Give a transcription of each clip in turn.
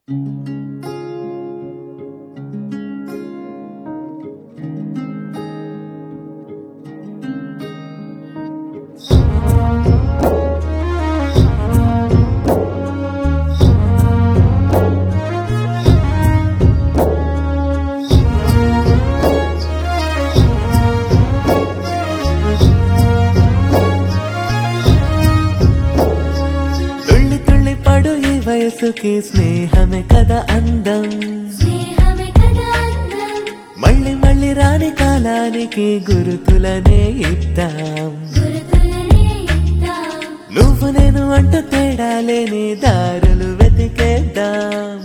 వయసుకి స్నేహమే కదా అందం, మళ్ళీ మళ్ళీ రాని కాలానికి గురుతులనే ఇద్దాం. నువ్వు నేను అంటూ తేడా లేని దారులు వెతికేద్దాం.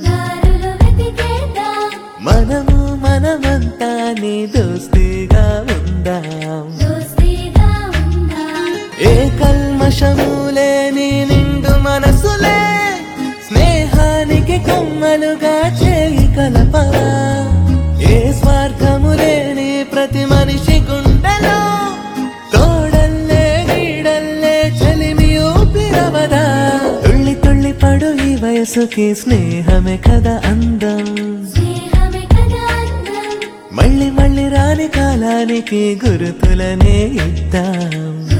మనము మనమంతా నీ దోస్తీగా ఉందాం. ఏ కల్మషము లేని నిండు మనసులే స్నేహానికి కొమ్మలుగా చేయి కలపరా. ఏ స్వార్థము లేని ప్రతి మనిషి గుండెలో తోడల్లే నీడల్లే చలిమి ఊపిరవదా. తుళ్ళి తుళ్ళి పడు ఈ వయసుకి స్నేహమే కదా అందం, మళ్ళీ మళ్ళీ రాని కాలానికి గురుతులనే ఇద్దాం.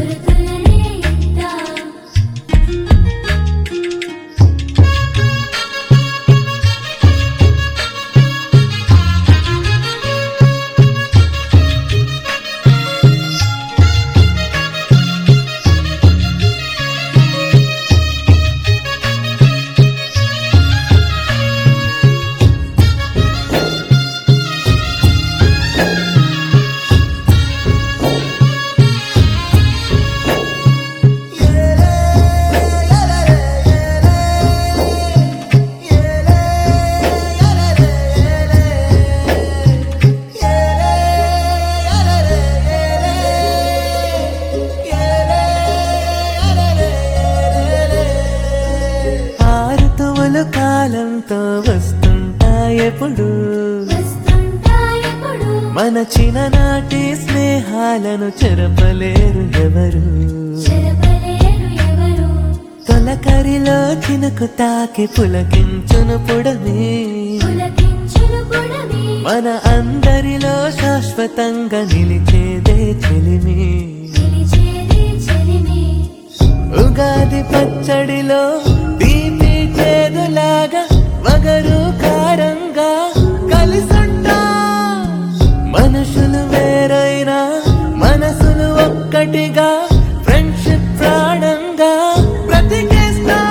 కాలంతో వస్తుంటాయెప్పుడు మన చిన్ననాటి స్నేహాలను చెరపలేరు ఎవరు. తొలకరిలో చినుకు తాకి పులకించును పుడమి మన అందరిలో శాశ్వతంగా నిలిచేదే చెలిమి. ఉగాది పచ్చడిలో తీపి చేదులాగా వగరు కారంగా కలిసుంటా. మనుషులు వేరైనా మనసులు ఒక్కటిగా ఫ్రెండ్షిప్ ప్రాణంగా బ్రతికేస్తా.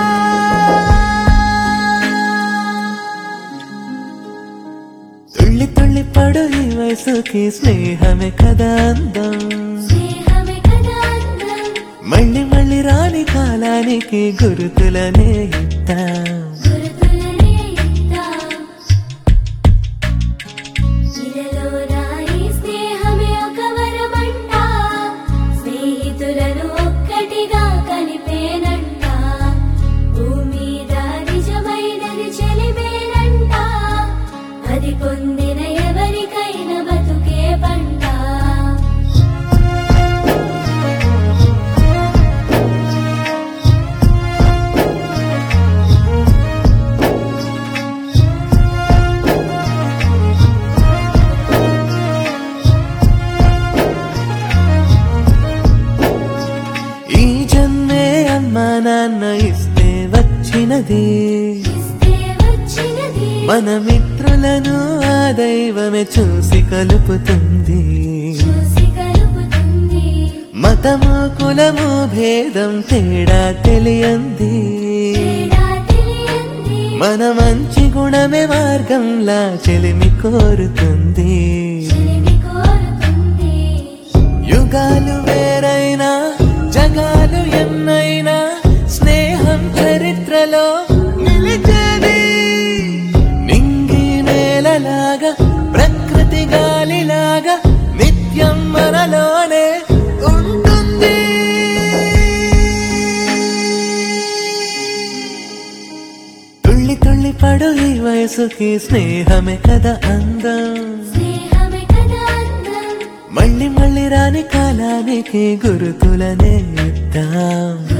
తుళ్ళి తుళ్ళి పడు ఈ వయసుకి స్నేహమే కదా అందం, మళ్ళీ మళ్ళీ రాని కాలానికి గురుతులనే ఇద్దాం. నాన్న ఇస్తే వచ్చినది మన మిత్రులను ఆ దైవమే చూసి కలుపుతుంది. మతము కులము భేదం తేడా తెలియంది. మన మంచి గుణమే మార్గంలా చెలిమి కోరుతుంది. యుగాలు వేరైనా జగాలు ఎన్నైనా స్నేహం చరిత్రలో నిలిచేది. నింగి నేలలాగా ప్రకృతి గాలిలాగా నిత్యం మనలోనే ఉంటుంది. తుళ్ళి తుళ్ళి పడు ఈ వయసుకి స్నేహమే కదా అందం, మళ్ళీ మళ్ళీ రాని కాలానికి గురుతులనే ఇద్దాం.